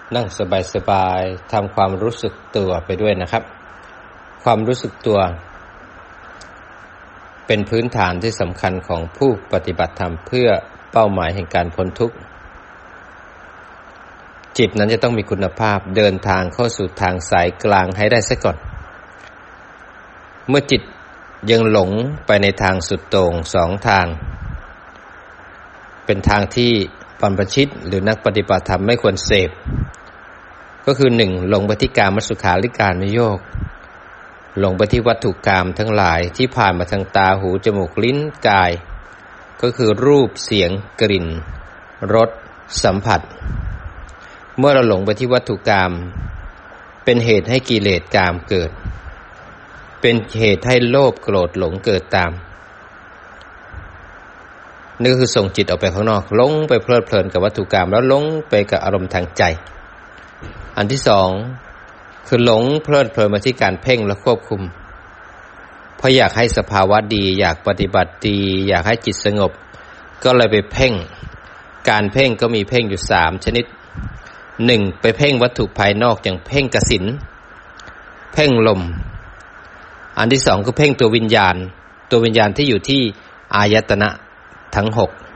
นั่งสบายๆทำความรู้สึกตัวไปด้วยนะครับความรู้สึกตัวเป็นพื้นฐานที่สำคัญของผู้ปฏิบัติธรรมเพื่อเป้าหมายแห่งการพ้นทุกข์จิตนั้นจะต้องมีคุณภาพเดินทางเข้าสู่ทางสายกลางให้ได้ซะก่อนเมื่อจิตยังหลงไปในทางสุดโต่งสองทางเป็นทางที่บรรพชิตหรือนักปฏิบัติธรรมไม่ควรเสพก็คือ 1. หลงไปที่กามสุขาริการนุโยคหลงไปที่วัตถุกรรมทั้งหลายที่ผ่านมาทางตาหูจมูกลิ้นกายก็คือรูปเสียงกลิ่นรสสัมผัสเมื่อเราหลงไปที่วัตถุกรรมเป็นเหตุให้กิเลสกามเกิดเป็นเหตุให้โลภโกรธหลงเกิดตามนี่ก็คือส่งจิตออกไปข้างนอกหลงไปเพลิดเพลินกับวัตถุกรรมแล้วหลงไปกับอารมณ์ทางใจอันที่สองคือหลงเพลิดเพลินมาที่การเพ่งและควบคุมเพราะอยากให้สภาวะดีอยากปฏิบัติดีอยากให้จิตสงบก็เลยไปเพ่งการเพ่งก็มีเพ่งอยู่3ชนิด 1. ไปเพ่งวัตถุภายนอกอย่างเพ่งกสิณเพ่งลมอันที่สองคือเพ่งตัววิญญาณที่อยู่ที่อายตนะทั้ง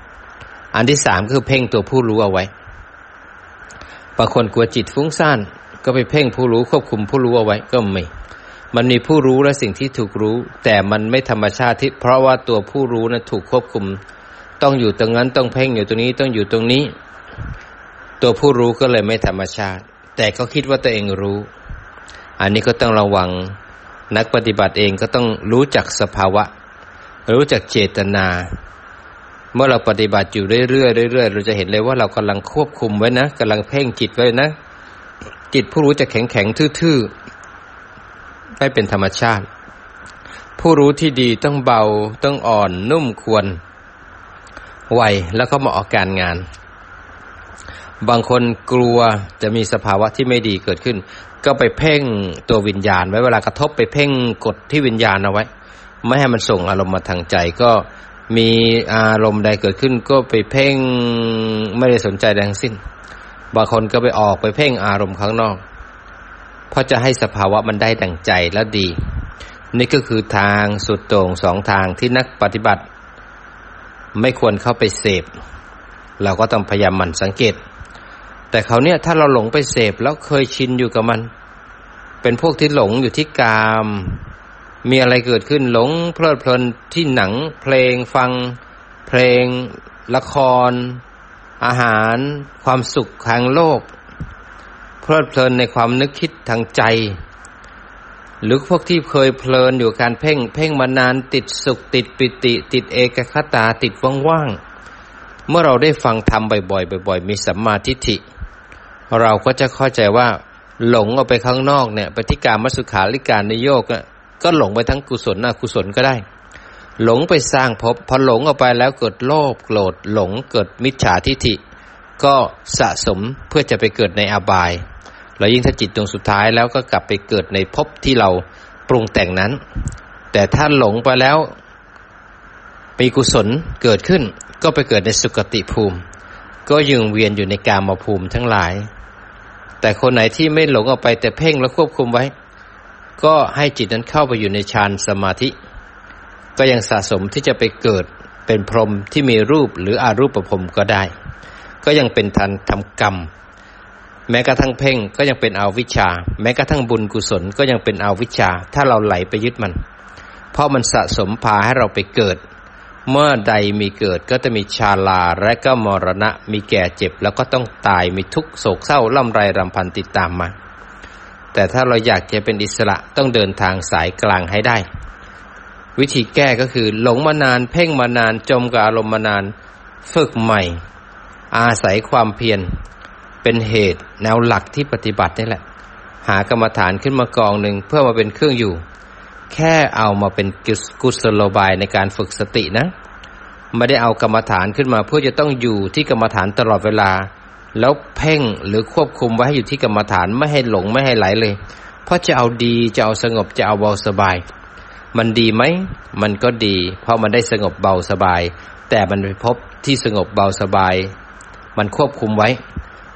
6อันที่3คือเพ่งตัวผู้รู้เอาไว้บางคนกลัวจิตฟุ้งซ่านก็ไปเพ่งผู้รู้ควบคุมผู้รู้เอาไว้ก็ไม่มันมีผู้รู้และสิ่งที่ถูกรู้แต่มันไม่ธรรมชาติที่เพราะว่าตัวผู้รู้นั้นถูกควบคุมต้องอยู่ตรงนั้นต้องเพ่งอยู่ตรงนี้ต้องอยู่ตรงนี้ตัวผู้รู้ก็เลยไม่ธรรมชาติแต่ก็คิดว่าตัวเองรู้อันนี้ก็ต้องระวังนักปฏิบัติเองก็ต้องรู้จักสภาวะรู้จักเจตนาเมื่อเราปฏิบัติอยู่เรื่อยๆเราจะเห็นเลยว่าเรากำลังควบคุมไว้นะกำลังเพ่งจิตไว้นะจิตผู้รู้จะแข็งๆทื่อๆไม่เป็นธรรมชาติผู้รู้ที่ดีต้องเบาต้องอ่อนนุ่มควรไวแล้วก็มาออกการงานบางคนกลัวจะมีสภาวะที่ไม่ดีเกิดขึ้นก็ไปเพ่งตัววิญญาณไว้เวลากระทบไปเพ่งกดที่วิญญาณเอาไว้ไม่ให้มันส่งอารมณ์มาทางใจก็มีอารมณ์ใดเกิดขึ้นก็ไปเพ่งไม่ได้สนใจใดทั้งสิ้นบางคนก็ไปออกไปเพ่งอารมณ์ข้างนอกเพราะจะให้สภาวะมันได้ดั่งใจแล้วดีนี่ก็คือทางสุดโต่งสองทางที่นักปฏิบัติไม่ควรเข้าไปเสพเราก็ต้องพยายามหมั่นสังเกตแต่เขาเนี่ยถ้าเราหลงไปเสพแล้วเคยชินอยู่กับมันเป็นพวกที่หลงอยู่ที่กามมีอะไรเกิดขึ้นหลงเพลิดเพลินที่หนังเพลงฟังเพลงละครอาหารความสุขทางโลกเพลิดเพลินในความนึกคิดทางใจหรือพวกที่เคยเพลินอยู่การเพ่งมานานติดสุขติดปิติติดเอกคตาติดว่างๆเมื่อเราได้ฟังธรรมบ่อยๆมีสัมมาทิฏฐิเราก็จะเข้าใจว่าหลงออกไปข้างนอกเนี่ยไปที่กามสุขาริการนิโยคก็หลงไปทั้งกุศลอกุศลก็ได้หลงไปสร้างภพพอหลงออกไปแล้วเกิดโลภโกรธหลงเกิดมิจฉาทิฏฐิก็สะสมเพื่อจะไปเกิดในอบายแล้วยิ่งถ้าจิตดวงสุดท้ายแล้วก็กลับไปเกิดในภพที่เราปรุงแต่งนั้นแต่ถ้าหลงไปแล้วมีกุศลเกิดขึ้นก็ไปเกิดในสุคติภูมิก็ยังเวียนอยู่ในกามภูมิทั้งหลายแต่คนไหนที่ไม่หลงออกไปแต่เพ่งแล้วควบคุมไว้ก็ให้จิตนั้นเข้าไปอยู่ในฌานสมาธิก็ยังสะสมที่จะไปเกิดเป็นพรหมที่มีรูปหรืออารูปพรหมก็ได้ก็ยังเป็นทันทำกรรมแม้กระทั่งเพ่งก็ยังเป็นอวิชชาแม้กระทั่งบุญกุศลก็ยังเป็นอวิชชาถ้าเราไหลไปยึดมันเพราะมันสะสมพาให้เราไปเกิดเมื่อใดมีเกิดก็จะมีชราและก็มรณะมีแก่เจ็บแล้วก็ต้องตายมีทุกข์โศกเศร้าร่ำไรรำพันติดตามมาแต่ถ้าเราอยากจะเป็นอิสระต้องเดินทางสายกลางให้ได้วิธีแก้ก็คือหลงมานานเพ่งมานานจมกับอารมณ์มานานฝึกใหม่อาศัยความเพียรเป็นเหตุแนวหลักที่ปฏิบัตินี่แหละหากรรมฐานขึ้นมากองหนึ่งเพื่อมาเป็นเครื่องอยู่แค่เอามาเป็นกุศโลบายในการฝึกสตินะไม่ได้เอากรรมฐานขึ้นมาเพื่อจะต้องอยู่ที่กรรมฐานตลอดเวลาแล้วเพ่งหรือควบคุมไว้ให้อยู่ที่กรรมฐานไม่ให้หลงไม่ให้ไหลเลยเพราะจะเอาดีจะเอาสงบจะเอาเบาสบายมันดีไหมมันก็ดีเพราะมันได้สงบเบาสบายแต่มันไปพบที่สงบเบาสบายมันควบคุมไว้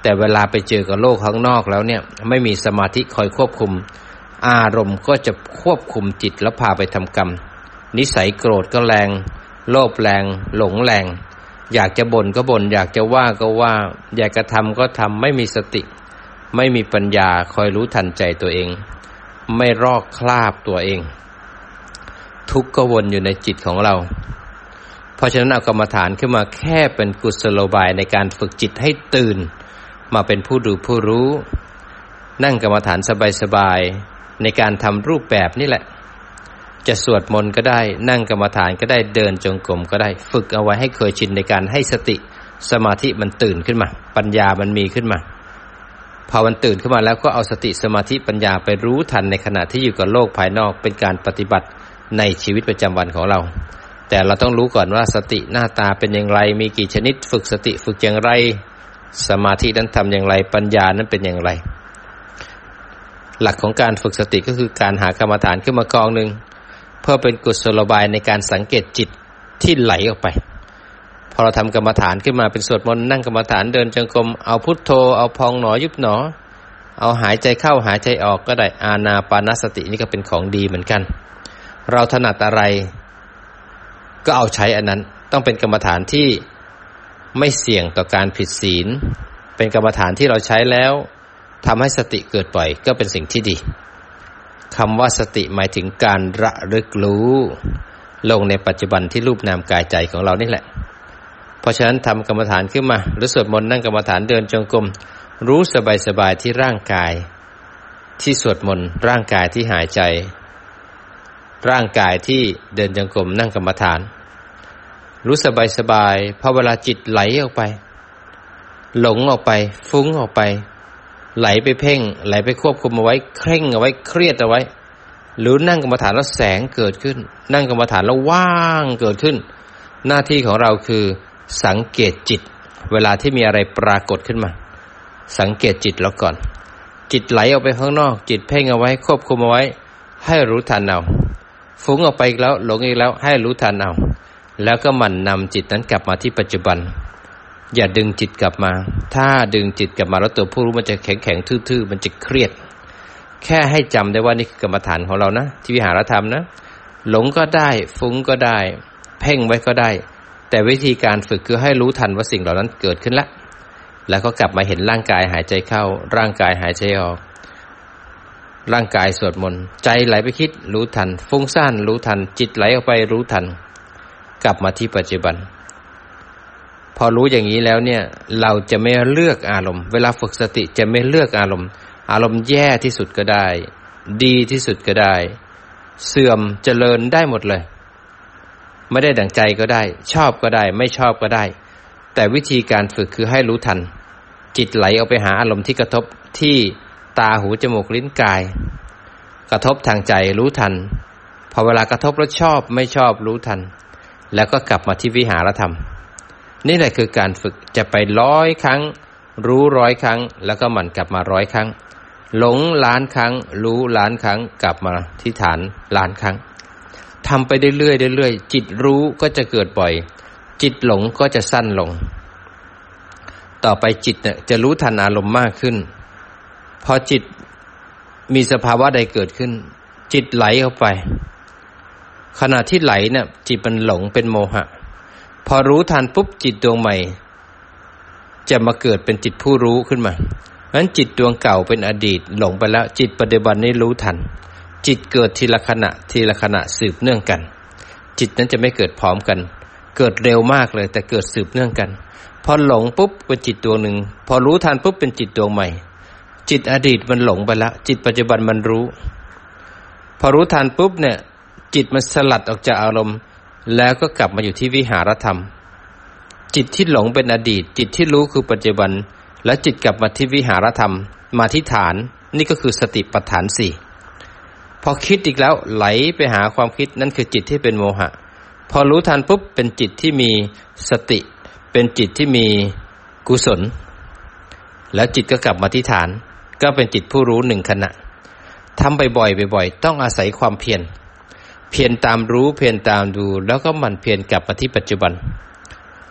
แต่เวลาไปเจอกับโลกข้างนอกแล้วเนี่ยไม่มีสมาธิคอยควบคุมอารมณ์ก็จะควบคุมจิตแล้วพาไปทำกรรมนิสัยโกรธก็แรงโลภแรงหลงแรงอยากจะบ่นก็บ่นอยากจะว่าก็ว่าอยากจะทำก็ทำไม่มีสติไม่มีปัญญาคอยรู้ทันใจตัวเองไม่รอกคราบตัวเองทุกข์ก็วนอยู่ในจิตของเราเพราะฉะนั้นเอากรรมฐานขึ้นมาแค่เป็นกุศโลบายในการฝึกจิตให้ตื่นมาเป็นผู้ดูผู้รู้นั่งกรรมฐานสบายๆในการทำรูปแบบนี่แหละจะสวดมนต์ก็ได้นั่งกรรมฐานก็ได้เดินจงกรมก็ได้ฝึกเอาไว้ให้เคยชินในการให้สติสมาธิมันตื่นขึ้นมาปัญญามันมีขึ้นมาพอมันตื่นขึ้นมาแล้วก็เอาสติสมาธิปัญญาไปรู้ทันในขณะที่อยู่กับโลกภายนอกเป็นการปฏิบัติในชีวิตประจำวันของเราแต่เราต้องรู้ก่อนว่าสติหน้าตาเป็นอย่างไรมีกี่ชนิดฝึกสติฝึกอย่างไรสมาธินั้นทำอย่างไรปัญญานั้นเป็นอย่างไรหลักของการฝึกสติก็คือการหากรรมฐานขึ้นมากองหนึ่งเพื่อเป็นกุศโลบายในการสังเกตจิตที่ไหลออกไปพอเราทำกรรมฐานขึ้นมาเป็นสวดมนต์นั่งกรรมฐานเดินจงกรมเอาพุทโธเอาพองหนอยุบหนอเอาหายใจเข้าหายใจออกก็ได้อานาปานสตินี่ก็เป็นของดีเหมือนกันเราถนัดอะไรก็เอาใช้อันนั้นต้องเป็นกรรมฐานที่ไม่เสี่ยงต่อการผิดศีลเป็นกรรมฐานที่เราใช้แล้วทำให้สติเกิดบ่อยก็เป็นสิ่งที่ดีคำว่าสติหมายถึงการระลึกรู้ลงในปัจจุบันที่รูปนามกายใจของเรานี่แหละเพราะฉะนั้นทำกรรมฐานขึ้นมาหรือสวดมนต์นั่งกรรมฐานเดินจงกรมรู้สบายๆที่ร่างกายที่สวดมนต์ร่างกายที่หายใจร่างกายที่เดินจงกรมนั่งกรรมฐานรู้สบายๆพอเวลาจิตไหลออกไปหลงออกไปฟุ้งออกไปไหลไปเพ่งไหลไปควบคุมเอาไว้เคร่งเอาไว้เครียดเอาไว้หรือนั่งกรรมฐานแล้วแสงเกิดขึ้นนั่งกรรมฐานแล้วว่างเกิดขึ้นหน้าที่ของเราคือสังเกตจิตเวลาที่มีอะไรปรากฏขึ้นมาสังเกตจิตแล้วก่อนจิตไหลออกไปข้างนอกจิตเพ่งเอาไว้ควบคุมเอาไว้ให้รู้ทันเอาฟุ้งออกไปอีกแล้วหลงอีกแล้วให้รู้ทันเอาแล้วก็หมั่นนำจิตนั้นกลับมาที่ปัจจุบันอย่าดึงจิตกลับมาถ้าดึงจิตกลับมาแล้วตัวผู้รู้มันจะแข็งๆทื่อๆมันจะเครียดแค่ให้จำได้ว่านี่คือกรรมฐานของเรานะที่วิหารธรรมนะหลงก็ได้ฟุ้งก็ได้เพ่งไว้ก็ได้แต่วิธีการฝึกคือให้รู้ทันว่าสิ่งเหล่านั้นเกิดขึ้นแล้วก็กลับมาเห็นร่างกายหายใจเข้าร่างกายหายใจออกร่างกายสวดมนต์ใจไหลไปคิดรู้ทันฟุ้งซ่านรู้ทันจิตไหลออกไปรู้ทันกลับมาที่ปัจจุบันพอรู้อย่างนี้แล้วเนี่ยเราจะไม่เลือกอารมณ์เวลาฝึกสติจะไม่เลือกอารมณ์แย่ที่สุดก็ได้ดีที่สุดก็ได้เสื่อมเจริญได้หมดเลยไม่ได้ดั่งใจก็ได้ชอบก็ได้ไม่ชอบก็ได้แต่วิธีการฝึกคือให้รู้ทันจิตไหลออกไปหาอารมณ์ที่กระทบที่ตาหูจมูกลิ้นกายกระทบทางใจรู้ทันพอเวลากระทบแล้วชอบไม่ชอบรู้ทันแล้วก็กลับมาที่วิหารธรรมนี่แหละคือการฝึกจะไป100 ครั้งรู้100 ครั้งแล้วก็หมั่นกลับมา100 ครั้งหลงล้านครั้งรู้ล้านครั้งกลับมาที่ฐานล้านครั้งทำไปเรื่อยๆจิตรู้ก็จะเกิดบ่อยจิตหลงก็จะสั้นลงต่อไปจิตเนี่ยจะรู้ทันอารมณ์มากขึ้นพอจิตมีสภาวะใดเกิดขึ้นจิตไหลเข้าไปขณะที่ไหลเนี่ยจิตมันหลงเป็นโมหะพอรู้ทันปุ๊บจิตดวงใหม่จะมาเกิดเป็นจิตผู้รู้ขึ้นมางั้นจิตดวงเก่าเป็นอดีตหลงไปแล้วจิตปัจจุบันนี้รู้ทันจิตเกิดทีละขณะสืบเนื่องกันจิตนั้นจะไม่เกิดพร้อมกันเกิดเร็วมากเลยแต่เกิดสืบเนื่องกันพอหลงปุ๊บเป็นจิตดวงหนึ่งพอรู้ทันปุ๊บเป็นจิตดวงใหม่จิตอดีตมันหลงไปแล้วจิตปัจจุบันมันรู้พอรู้ทันปุ๊บเนี่ยจิตมันสลัดออกจากอารมณ์แล้วก็กลับมาอยู่ที่วิหารธรรมจิตที่หลงเป็นอดีตจิตที่รู้คือปัจจุบันแล้วจิตกลับมาที่วิหารธรรมมาที่ฐานนี่ก็คือสติปัฏฐาน4พอคิดอีกแล้วไหลไปหาความคิดนั่นคือจิตที่เป็นโมหะพอรู้ทันปุ๊บเป็นจิตที่มีสติเป็นจิตที่มีกุศลแล้วจิตก็กลับมาที่ฐานก็เป็นจิตผู้รู้1 ขณะทำบ่อยๆต้องอาศัยความเพียรตามรู้เพียรตามดูแล้วก็หมั่นเพียรกลับมาที่ปัจจุบัน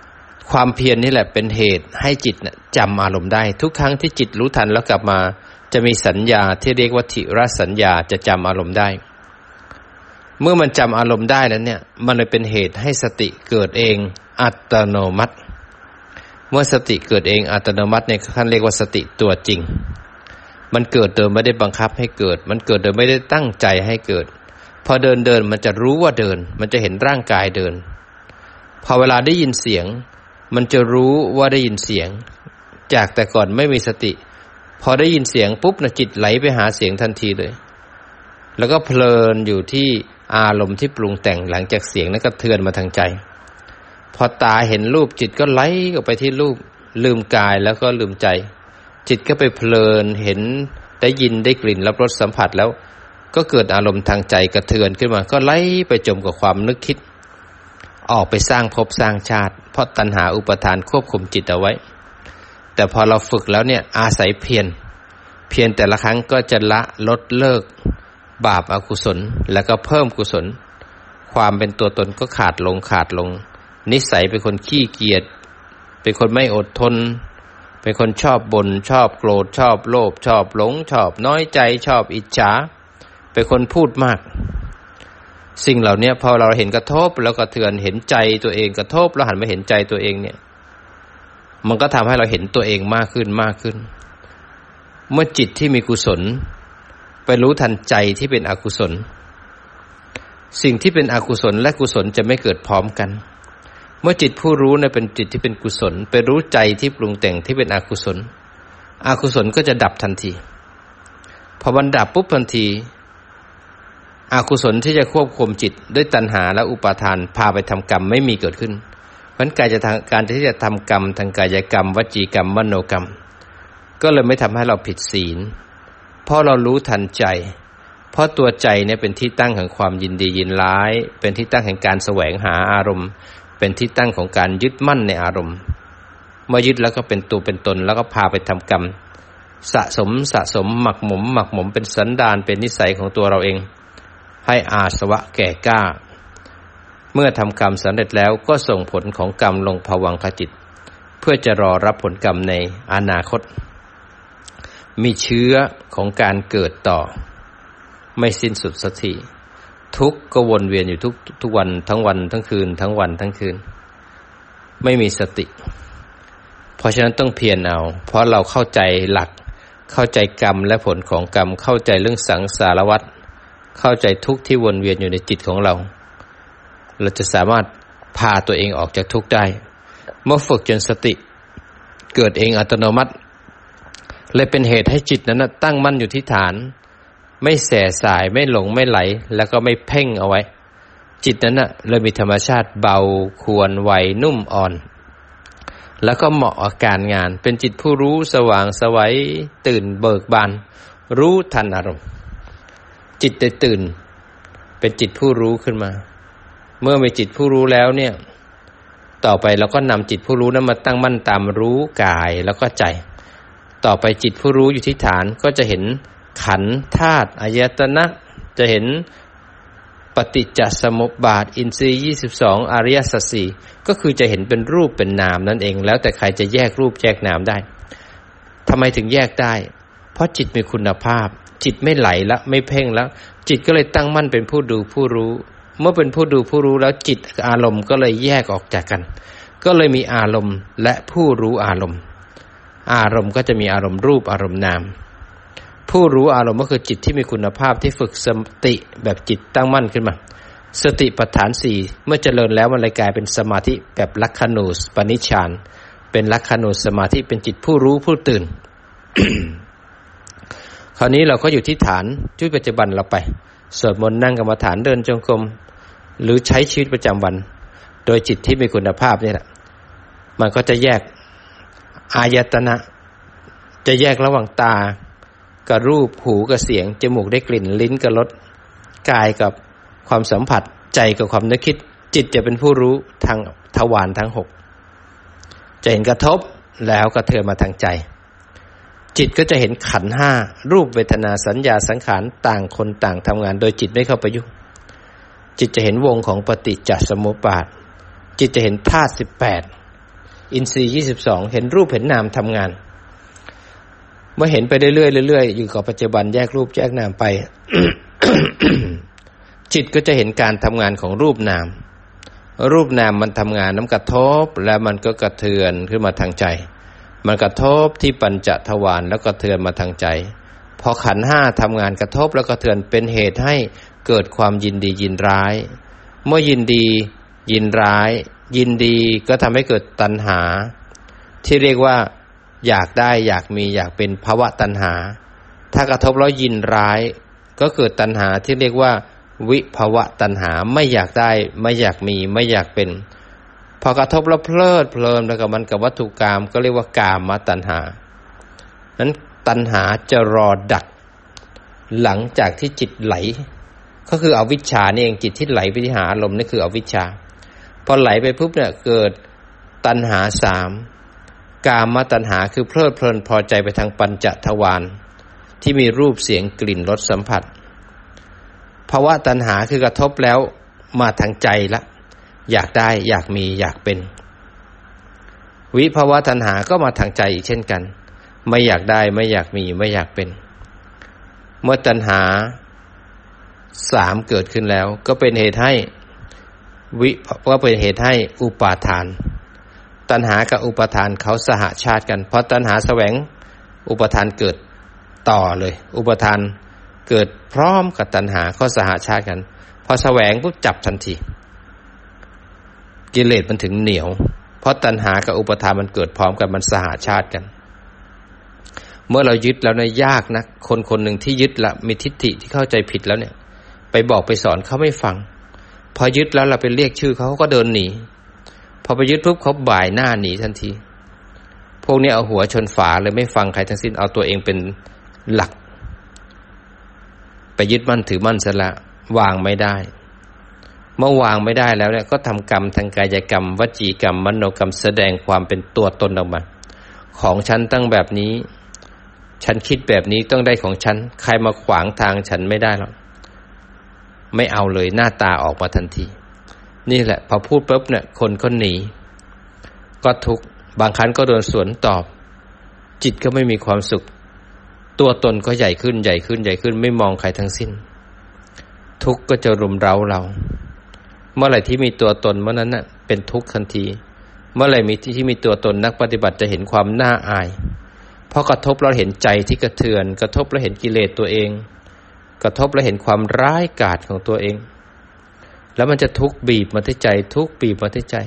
ความเพียร นี่แหละเป็นเหตุให้จิตจำอารมณ์ได้ทุกครั้งที่จิตรู้ทันแล้วกลับมาจะมีสัญญาที่เรียกว่าทิรสัญญาจะจำอารมณ์ได้เมื่อมันจำอารมณ์ได้แล้วเนี่ยมันเลยเป็นเหตุให้สติเกิดเองอัตโนมัติเมื่อสติเกิดเองอัตโนมัติเนี่ยท่านเรียกว่าสติตัวจริงมันเกิดโดยไม่ได้บังคับให้เกิดมันเกิดโดยไม่ได้ตั้งใจให้เกิดพอเดินมันจะรู้ว่าเดินมันจะเห็นร่างกายเดินพอเวลาได้ยินเสียงมันจะรู้ว่าได้ยินเสียงจากแต่ก่อนไม่มีสติพอได้ยินเสียงปุ๊บนะจิตไหลไปหาเสียงทันทีเลยแล้วก็เพลินอยู่ที่อารมณ์ที่ปรุงแต่งหลังจากเสียงนั้นก็เทือนมาทางใจพอตาเห็นรูปจิตก็ไหลออกไปที่รูปลืมกายแล้วก็ลืมใจจิตก็ไปเพลินเห็นได้ยินได้กลิ่นรับรสสัมผัสแล้วก็เกิดอารมณ์ทางใจกระเทือนขึ้นมาก็ไหลไปจมกับความนึกคิดออกไปสร้างภพสร้างชาติเพราะตัณหาอุปทานควบคุมจิตเอาไว้แต่พอเราฝึกแล้วเนี่ยอาศัยเพียรแต่ละครั้งก็จะละลดเลิกบาปอกุศลแล้วก็เพิ่มกุศลความเป็นตัวตนก็ขาดลงนิสัยเป็นคนขี้เกียจเป็นคนไม่อดทนเป็นคนชอบบ่นชอบโกรธชอบโลภชอบหลงชอบน้อยใจชอบอิจฉาเป็นคนพูดมากสิ่งเหล่านี้พอเราเห็นกระทบแล้วก็เทือนเห็นใจตัวเองกระทบแล้วหันมาเห็นใจตัวเองเนี่ยมันก็ทำให้เราเห็นตัวเองมากขึ้นเมื่อจิตที่มีกุศลไปรู้ทันใจที่เป็นอกุศลสิ่งที่เป็นอกุศลและกุศลจะไม่เกิดพร้อมกันเมื่อจิตผู้รู้เนี่ยเป็นจิตที่เป็นกุศลไปรู้ใจที่ปรุงแต่งที่เป็นอกุศลก็จะดับทันทีพอมันดับปุ๊บทันทีอกุศลที่จะควบคุมจิตด้วยตัณหาและอุปาทานพาไปทำกรรมไม่มีเกิดขึ้นเพราะฉะนั้นการที่จะทำกรรมทางกายกรรมวจีกรรมมโนกรรมก็เลยไม่ทำให้เราผิดศีลเพราะเรารู้ทันใจเพราะตัวใจเนี่ยเป็นที่ตั้งของความยินดียินร้ายเป็นที่ตั้งแห่งการแสวงหาอารมณ์เป็นที่ตั้งของการยึดมั่นในอารมณ์เมื่อยึดแล้วก็เป็นตัวเป็นตนแล้วก็พาไปทำกรรมสะสมหมักหมมเป็นสันดานเป็นนิสัยของตัวเราเองให้อาสวะแก่กล้าเมื่อทำกรรมสำเร็จแล้วก็ส่งผลของกรรมลงภวังคจิตเพื่อจะรอรับผลกรรมในอนาคตมีเชื้อของการเกิดต่อไม่สิ้นสุดสักทีทุกข์ก็วนเวียนอยู่ทุกวันทั้งวันทั้งคืนทั้งวันทั้งคืนไม่มีสติเพราะฉะนั้นต้องเพียรเอาเพราะเราเข้าใจหลักเข้าใจกรรมและผลของกรรมเข้าใจเรื่องสังสารวัฏเข้าใจทุกข์ที่วนเวียนอยู่ในจิตของเราจะสามารถพาตัวเองออกจากทุกข์ได้เมื่อฝึกจนสติเกิดเองอัตโนมัติเลยเป็นเหตุให้จิตนั้นตั้งมั่นอยู่ที่ฐานไม่แส่สายไม่หลงไม่ไหลแล้วก็ไม่เพ่งเอาไว้จิตนั้นเลยมีธรรมชาติเบาควรไวนุ่มอ่อนแล้วก็เหมาะกับการงานเป็นจิตผู้รู้สว่างไสวตื่นเบิกบานรู้ทันอารมณ์จิตได้ตื่นเป็นจิตผู้รู้ขึ้นมาเมื่อมีจิตผู้รู้แล้วเนี่ยต่อไปเราก็นำจิตผู้รู้นั้นมาตั้งมั่นตามรู้กายแล้วก็ใจต่อไปจิตผู้รู้อยู่ที่ฐานก็จะเห็นขันธ์ธาตุอายตนะจะเห็นปฏิจจสมุปบาทอินทรีย์22อริยสัจ4ก็คือจะเห็นเป็นรูปเป็นนามนั่นเองแล้วแต่ใครจะแยกรูปแยกนามได้ทำไมถึงแยกได้เพราะจิตมีคุณภาพจิตไม่ไหลละไม่เพ่งแล้วจิตก็เลยตั้งมั่นเป็นผู้ดูผู้รู้เมื่อเป็นผู้ดูผู้รู้แล้วจิตอารมณ์ก็เลยแยกออกจากกันก็เลยมีอารมณ์และผู้รู้อารมณ์ก็จะมีอารมณ์รูปอารมณ์นามผู้รู้อารมณ์ก็คือจิตที่มีคุณภาพที่ฝึกสติแบบจิตตั้งมั่นขึ้นมาสติปัฏฐาน4เมื่อเจริญแล้วมันเลยกลายเป็นสมาธิแบบลักขณูปนิชฌานเป็นลักขณูสมาธิเป็นจิตผู้รู้ผู้ตื่น คราวนี้เราก็อยู่ที่ฐานชีวิตปัจจุบันเราไปสวดมนต์นั่งกรรมฐานเดินจงกรมหรือใช้ชีวิตประจำวันโดยจิตที่มีคุณภาพนี่แหละมันก็จะแยกอายตนะจะแยกระหว่างตากับรูปหูกับเสียงจมูกได้กลิ่นลิ้นกับรสกายกับความสัมผัสใจกับความนึกคิดจิตจะเป็นผู้รู้ทางทวารทั้ง6จะเห็นกระทบแล้วกระเทือนมาทางใจจิตก็จะเห็นขันธ์5รูปเวทนาสัญญาสังขารต่างคนต่างทำงานโดยจิตไม่เข้าไปยุ่งจิตจะเห็นวงของปฏิจจสมุปบาทจิตจะเห็นธาตุ18 อินทรีย์22เห็นรูปเห็นนามทำงานเมื่อเห็นไปเรื่อยๆเรื่อยๆอยู่กับปัจจุบันแยกรูปแยกนามไป จิตก็จะเห็นการทำงานของรูปนามรูปนามมันทำงานน้ำกระทบแล้วมันก็กระเทือนขึ้นมาทางใจมันกระทบที่ปัญจทวารแล้วกระเทือนมาทางใจพอขันธ์5ทำงานกระทบแล้วกระเทือนเป็นเหตุให้เกิดความยินดียินร้ายเมื่อยินดียินร้ายยินดีก็ทำให้เกิดตัณหาที่เรียกว่าอยากได้อยากมีอยากเป็นภวตัณหาถ้ากระทบแล้วยินร้ายก็เกิดตัณหาที่เรียกว่าวิภวตัณหาไม่อยากได้ไม่อยากมีไม่อยากเป็นพอกระทบแล้วเพลิดเพลินแล้วกับมันกับวัตถุกรรมก็เรียกว่ากามตัณหานั้นตัณหาจะรอดักหลังจากที่จิตไหลก็คืออวิชชานี่เองจิตที่ไหลไปที่หาอารมณ์นี่คืออวิชชาพอไหลไปปุ๊บเนี่ยเกิดตัณหา3กามตัณหาคือเพลิดเพลินพอใจไปทางปัญจทวารที่มีรูปเสียงกลิ่นรสสัมผัสภวตัณหาคือกระทบแล้วมาทางใจละอยากได้อยากมีอยากเป็นวิภวตัณหาก็มาทางใจอีกเช่นกันไม่อยากได้ไม่อยากมีไม่อยากเป็นเมื่อตัณหา3เกิดขึ้นแล้วก็เป็นเหตุให้ก็เป็นเหตุให้อุปาทานตัณหากับอุปาทานเขาสหชาติกันเพราะตัณหาแสวงอุปาทานเกิดต่อเลยอุปาทานเกิดพร้อมกับตัณหาเขาสหชาติกันพอแสวงปุ๊บจับทันทีกิเลสมันถึงเหนียวเพราะตัณหากับอุปาทานมันเกิดพร้อมกันมันสหชาติกันเมื่อเรายึดแล้วเนี่ยยากนะคนคนหนึ่งที่ยึดละมีทิฏฐิที่เข้าใจผิดแล้วเนี่ยไปบอกไปสอนเขาไม่ฟังพอยึดแล้วเราไปเรียกชื่อเขาก็เดินหนีพอไปยึดปุ๊บเขาบ่ายหน้าหนีทันทีพวกนี้เอาหัวชนฝาเลยไม่ฟังใครทั้งสิ้นเอาตัวเองเป็นหลักไปยึดมั่นถือมั่นซะละวางไม่ได้เมื่อวางไม่ได้แล้วเนี่ยก็ทำกรรมทางกายกรรมวจีกรรมมโนกรรมแสดงความเป็นตัวตนออกมาของฉันตั้งแบบนี้ฉันคิดแบบนี้ต้องได้ของฉันใครมาขวางทางฉันไม่ได้หรอกไม่เอาเลยหน้าตาออกมาทันทีนี่แหละพอพูดปุ๊บเนี่ยคนก็หนีก็ทุกข์บางครั้งก็โดนสวนตอบจิตก็ไม่มีความสุขตัวตนก็ใหญ่ขึ้นใหญ่ขึ้นใหญ่ขึ้นไม่มองใครทั้งสิ้นทุกข์ก็จะรุมเร้าเราเมื่อไหร่ที่มีตัวตนเมื่อนั้นน่ะเป็นทุกข์ทันทีเมื่อไหร่ที่มีตัวตนนักปฏิบัติจะเห็นความน่าอายเพราะกระทบเราเห็นใจที่กระเทือนกระทบเราเห็นกิเลสตัวเองกระทบแล้วเห็นความร้ายกาจของตัวเองแล้วมันจะทุกข์บีบมาที่ใจทุกข์บีบมาที่ใจ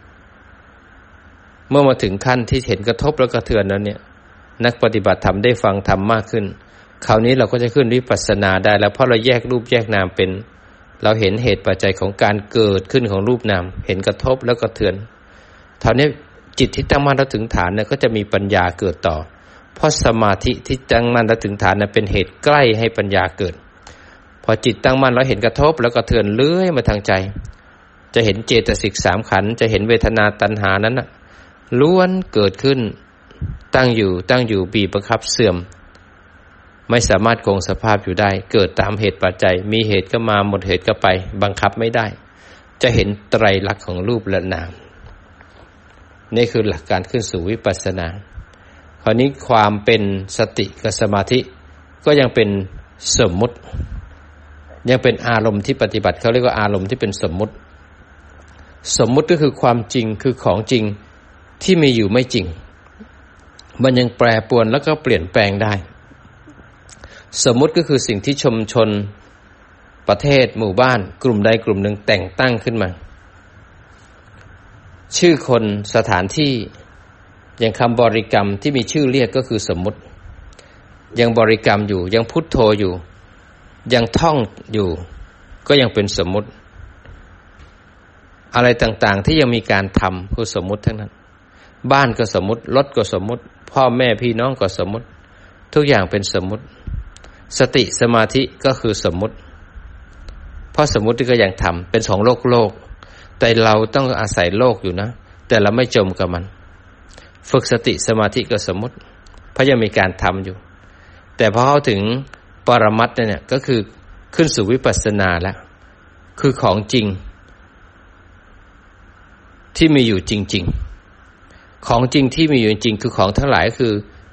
เมื่อมาถึงขั้นที่เห็นกระทบแล้วกระเทือนแล้วเนี่ยนักปฏิบัติธรรมได้ฟังธรรมมากขึ้นคราวนี้เราก็จะขึ้นวิปัสสนาได้แล้วเพราะเราแยกรูปแยกนามเป็นเราเห็นเหตุปัจจัยของการเกิดขึ้นของรูปนามเห็นกระทบแล้วกระเทือนคราวนี้จิตที่ตั้งมั่นแล้วถึงฐานเนี่ยก็จะมีปัญญาเกิดต่อเพราะสมาธิที่ตั้งมั่นแล้วถึงฐานนั้นเป็นเหตุใกล้ให้ปัญญาเกิดพอจิตตั้งมั่นแล้วเห็นกระทบแล้วกระเทือนเลื้อยมาทางใจจะเห็นเจตสิก3ขันธ์จะเห็นเวทนาตัณหานั้นน่ะล้วนเกิดขึ้นตั้งอยู่บีบบังคับเสื่อมไม่สามารถคงสภาพอยู่ได้เกิดตามเหตุปัจจัยมีเหตุก็มาหมดเหตุก็ไปบังคับไม่ได้จะเห็นไตรลักษณ์ของรูปและนามนี่คือหลักการขึ้นสู่วิปัสสนาคราวนี้ความเป็นสติกับสมาธิก็ยังเป็นสมมุติยังเป็นอารมณ์ที่ปฏิบัติเขาเรียกว่าอารมณ์ที่เป็นสมมุติสมมุติก็คือความจริงคือของจริงที่มีอยู่ไม่จริงมันยังแปรปรวนแล้วก็เปลี่ยนแปลงได้สมมุติก็คือสิ่งที่ชุมชนประเทศหมู่บ้านกลุ่มใดกลุ่มหนึ่งแต่งตั้งขึ้นมาชื่อคนสถานที่อย่างคำบริกรรมที่มีชื่อเรียกก็คือสมมุติยังบริกรรมอยู่ยังพุทโธอยู่ยังท่องอยู่ก็ยังเป็นสมมุติอะไรต่างๆที่ยังมีการทำคือสมมุติทั้งนั้นบ้านก็สมมุติรถก็สมมุติพ่อแม่พี่น้องก็สมมุติทุกอย่างเป็นสมมุติสติสมาธิก็คือสมมุติเพราะสมมุติก็ยังทำเป็นของโลกแต่เราต้องอาศัยโลกอยู่นะแต่เราไม่จมกับมันฝึกสติสมาธิก็สมมุติเพราะยังมีการทำอยู่แต่พอเข้าถึงปรมัตถ์เนี่ยก็คือขึ้นสู่วิปัสสนาแล้วคือของจริงที่มีอยู่จริงของจริงที่มีอยู่จริงคือของทั้งหลายคือ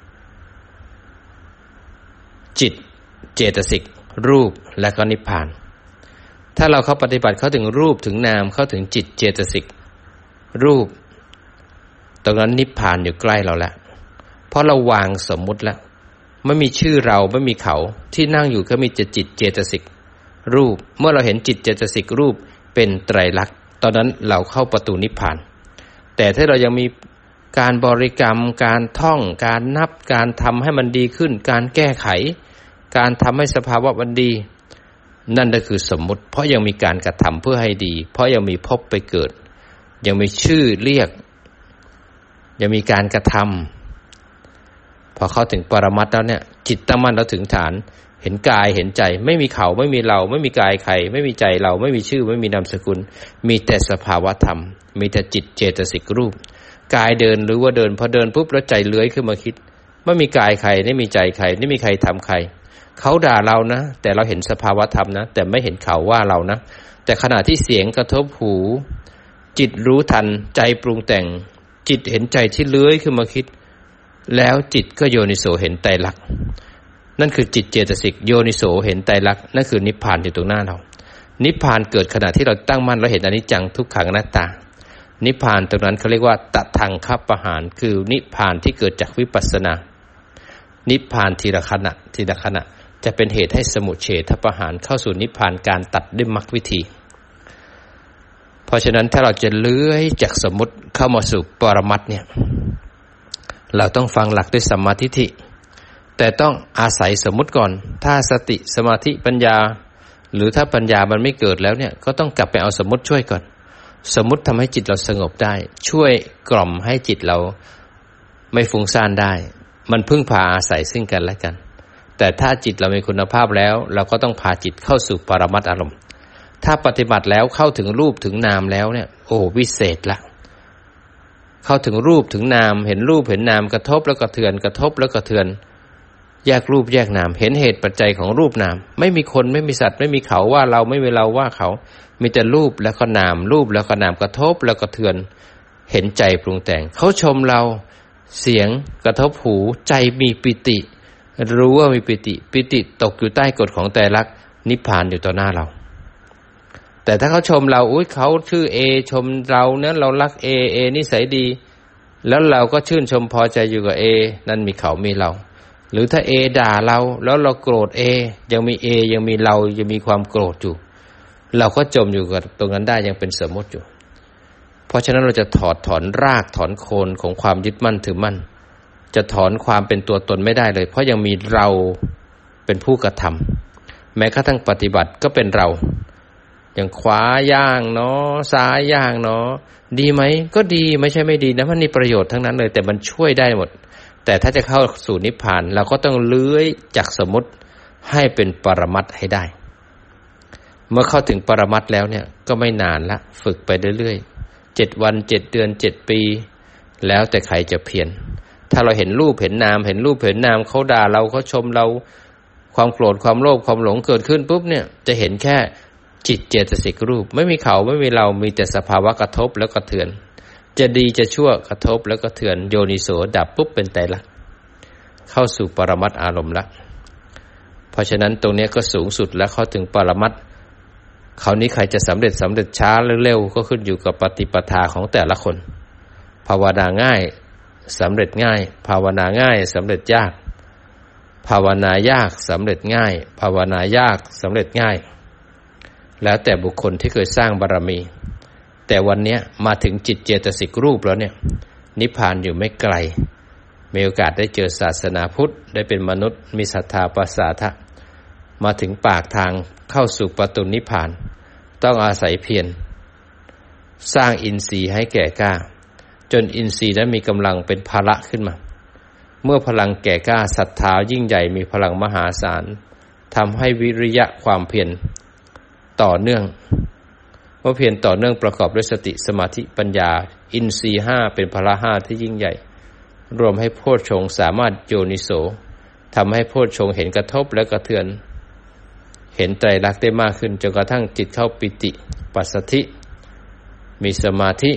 จิตเจตสิกรูปและก็นิพพานถ้าเราเข้าปฏิบัติเข้าถึงรูปถึงนามเข้าถึงจิตเจตสิกรูปตรงนั้นนิพพานอยู่ใกล้เราแล้วเพราะเราวางสมมุติแล้วไม่มีชื่อเราไม่มีเขาที่นั่งอยู่ก็มีจิตเจตสิกรูปเมื่อเราเห็นจิตเจตสิกรูปเป็นไตรลักษณ์ตอนนั้นเราเข้าประตูนิพพานแต่ถ้าเรายังมีการบริกรรมการท่องการนับการทำให้มันดีขึ้นการแก้ไขการทำให้สภาวะมันดีนั่นก็คือสมมุติเพราะยังมีการกระทำเพื่อให้ดีเพราะยังมีภพไปเกิดยังมีชื่อเรียกยังมีการกระทำพอเข้าถึงปรมัตถ์แล้วเนี่ยจิตตั้งมั่นแล้วถึงฐานเห็นกายเห็นใจไม่มีเขาไม่มีเราไม่มีกายใครไม่มีใจเราไม่มีชื่อไม่มีนามสกุลมีแต่สภาวะธรรมมีแต่จิตเจตสิกรูปกายเดินหรือว่าเดินพอเดินปุ๊บแล้วใจเลื้อยขึ้นมาคิดไม่มีกายใครไม่มีใจใครไม่มีใครทำใครเขาด่าเรานะแต่เราเห็นสภาวะธรรมนะแต่ไม่เห็นเขาว่าเรานะแต่ขณะที่เสียงกระทบหูจิตรู้ทันใจปรุงแต่งจิตเห็นใจที่เลื้อยขึ้นมาคิดแล้วจิตก็โยนิโสเห็นไตรลักษณ์นั่นคือจิตเจตสิกโยนิโสเห็นไตรลักษณ์นั่นคือนิพพานอยู่ตรงหน้าเรานิพพานเกิดขณะที่เราตั้งมั่นแล้วเห็นอนิจจังทุกขังอนัตตานิพพานตรงนั้นเขาเรียกว่าตทังคัปปหานคือนิพพานที่เกิดจากวิปัสสนานิพพานทีละขณะทีละขณะจะเป็นเหตุให้สมุจเฉทปหานเข้าสู่นิพพานการตัดด้วยมรรควิธีเพราะฉะนั้นถ้าเราจะเลื้อยจากสมมุติเข้ามาสู่ปรมัตถ์เนี่ยเราต้องฟังหลักด้วยสัมมาทิฏฐิแต่ต้องอาศัยสมมุติก่อนถ้าสติสมาธิปัญญาหรือถ้าปัญญามันไม่เกิดแล้วเนี่ยก็ต้องกลับไปเอาสมมุติช่วยก่อนสมมุติทำให้จิตเราสงบได้ช่วยกล่อมให้จิตเราไม่ฟุ้งซ่านได้มันพึ่งพาอาศัยซึ่งกันและกันแต่ถ้าจิตเรามีคุณภาพแล้วเราก็ต้องพาจิตเข้าสู่ปรมัตถ์อารมณ์ถ้าปฏิบัติแล้วเข้าถึงรูปถึงนามแล้วเนี่ยโอ้วิเศษละเข้าถึงรูปถึงนามเห็นรูปเห็นนามกระทบแล้วกระเทือนกระทบแล้วกระเทือนแยกรูปแยกนามเห็นเหตุปัจจัยของรูปนามไม่มีคนไม่มีสัตว์ไม่มีเขาว่าเราไม่มีเราว่าเขามีแต่รูปแล้วก็นามรูปแล้วก็นามกระทบแล้วกระเทือนเห็นใจปรุงแต่งเขาชมเราเสียงกระทบหูใจมีปิติรู้ว่ามีปิติตกอยู่ใต้กฎของไตรลักษณ์นิพพานอยู่ต่อหน้าเราแต่ถ้าเขาชมเราอุ๊ยเขาชื่อเอชมเราเนี่ยเรารักเอนิสัยดีแล้วเราก็ชื่นชมพอใจอยู่กับเอนั่นมีเขามีเราหรือถ้าเอด่าเราแล้วเราโกรธเอยังมีเอยังมีเรายังมีความโกรธอยู่เราก็จมอยู่กับตรงนั้นได้ยังเป็นสมมติอยู่เพราะฉะนั้นเราจะถอนรากถอนโคนของความยึดมั่นถือมั่นจะถอนความเป็นตัวตนไม่ได้เลยเพราะยังมีเราเป็นผู้กระทำแม้กระทั่งปฏิบัติก็เป็นเราอย่างขวาย่างเนาะซ้ายย่างเนาะดีไหมก็ดีไม่ใช่ไม่ดีนะมันมีประโยชน์ทั้งนั้นเลยแต่มันช่วยได้หมดแต่ถ้าจะเข้าสู่นิพพานเราก็ต้องเลื้อยจากสมมุติให้เป็นปรมัตถ์ให้ได้เมื่อเข้าถึงปรมัตถ์แล้วเนี่ยก็ไม่นานละฝึกไปเรื่อยๆ7 วัน7 เดือน7 ปีแล้วแต่ใครจะเพียรถ้าเราเห็นรูปเห็นนามเห็นรูปเห็นนามเขาด่าเราเขาชมเราความโกรธความโลภความหลงเกิดขึ้นปุ๊บเนี่ยจะเห็นแค่จิตเจตสิกรูปไม่มีเขาไม่มีเรามีแต่สภาวะกระทบแล้วกระเทือนจะดีจะชั่วกระทบแล้วกระเทือนโยนิโสดับปุ๊บเป็นไตรลักษณ์เข้าสู่ปรมัตถ์อารมณ์ละเพราะฉะนั้นตรงนี้ก็สูงสุดแล้วเข้าถึงปรมัตถ์คราวนี้ใครจะสำเร็จช้าหรือเร็วก็ขึ้นอยู่กับปฏิปทาของแต่ละคนภาวนาง่ายสำเร็จง่ายภาวนาง่ายสำเร็จยากภาวนายากสำเร็จง่ายภาวนายากสำเร็จง่ายแล้วแต่บุคคลที่เคยสร้างบารมีแต่วันนี้มาถึงจิตเจตสิกรูปแล้วเนี่ยนิพพานอยู่ไม่ไกลมีโอกาสได้เจอศาสนาพุทธได้เป็นมนุษย์มีศรัทธาประสาทะมาถึงปากทางเข้าสู่ประตูนิพพานต้องอาศัยเพียรสร้างอินทรีย์ให้แก่กล้าจนอินทรีย์นั้นมีกำลังเป็นภาระขึ้นมาเมื่อพลังแก่กล้าศรัทธายิ่งใหญ่มีพลังมหาศาลทำให้วิริยะความเพียรต่อเนื่องเมื่อเพียรต่อเนื่องประกอบด้วยสติสมาธิปัญญาอินทรีย์5เป็นพละ5ที่ยิ่งใหญ่รวมให้โพชฌงค์สามารถโยนิโสทำให้โพชฌงค์เห็นกระทบและกระเทือนเห็นไตรลักษณ์ได้มากขึ้นจนกระทั่งจิตเข้าปิติปัสสัทธิมีสมาธิ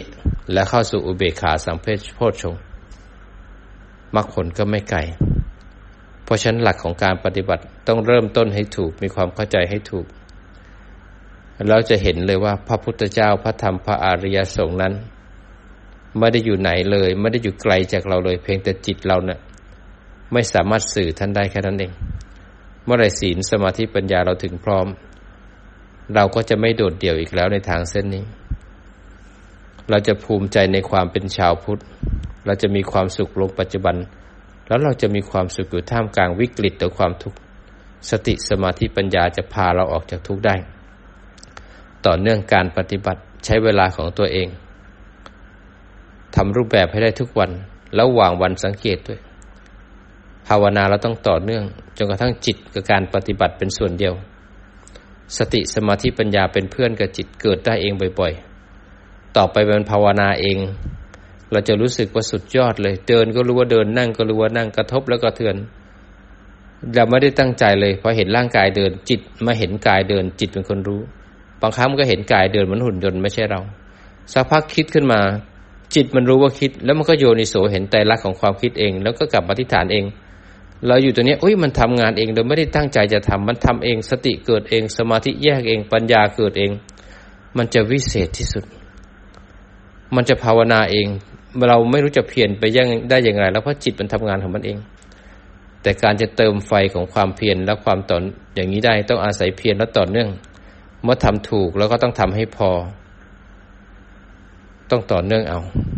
และเข้าสู่อุเบกขาสัมโพชฌงค์มรรคผลก็ไม่ไกลเพราะฉะนั้นหลักของการปฏิบัติต้องเริ่มต้นให้ถูกมีความเข้าใจให้ถูกเราจะเห็นเลยว่าพระพุทธเจ้าพระธรรมพระอริยสงฆ์นั้นไม่ได้อยู่ไหนเลยไม่ได้อยู่ไกลจากเราเลยเพียงแต่จิตเราเนี่ยไม่สามารถสื่อท่านได้แค่นั้นเองเมื่อไรศีลสมาธิปัญญาเราถึงพร้อมเราก็จะไม่โดดเดี่ยวอีกแล้วในทางเส้นนี้เราจะภูมิใจในความเป็นชาวพุทธเราจะมีความสุขลงปัจจุบันแล้วเราจะมีความสุขอยู่ท่ามกลางวิกฤตหรือความทุกข์สติสมาธิปัญญาจะพาเราออกจากทุกข์ได้ต่อเนื่องการปฏิบัติใช้เวลาของตัวเองทำรูปแบบให้ได้ทุกวันแล้ววางวันสังเกตด้วยภาวนาเราต้องต่อเนื่องจนกระทั่งจิตกับการปฏิบัติเป็นส่วนเดียวสติสมาธิปัญญาเป็นเพื่อนกับจิตเกิดได้เองบ่อยๆต่อไปเป็นภาวนาเองเราจะรู้สึกว่าสุดยอดเลยเดินก็รู้ว่าเดินนั่งก็รู้ว่านั่งกระทบแล้วก็เทือนเราไม่ได้ตั้งใจเลยพอเห็นร่างกายเดินจิตมาเห็นกายเดินจิตเป็นคนรู้บางครั้งมันก็เห็นกายเดินเหมือนหุ่นยนต์ไม่ใช่เราสักพักคิดขึ้นมาจิตมันรู้ว่าคิดแล้วมันก็โยนิโสเห็นไตรลักษณ์ของความคิดเองแล้วก็กลับมาที่ฐานเองเราอยู่ตัวนี้มันทำงานเองโดยไม่ได้ตั้งใจจะทำมันทำเองสติเกิดเองสมาธิแยกเองปัญญาเกิดเองมันจะวิเศษที่สุดมันจะภาวนาเองเราไม่รู้จะเพียรไปได้อย่างไรแล้วเพราะจิตมันทำงานของมันเองแต่การจะเติมไฟของความเพียรและความต่ออย่างนี้ได้ต้องอาศัยเพียรและต่อเนื่องเมื่อทำถูกแล้วก็ต้องทำให้พอต้องต่อเนื่องเอา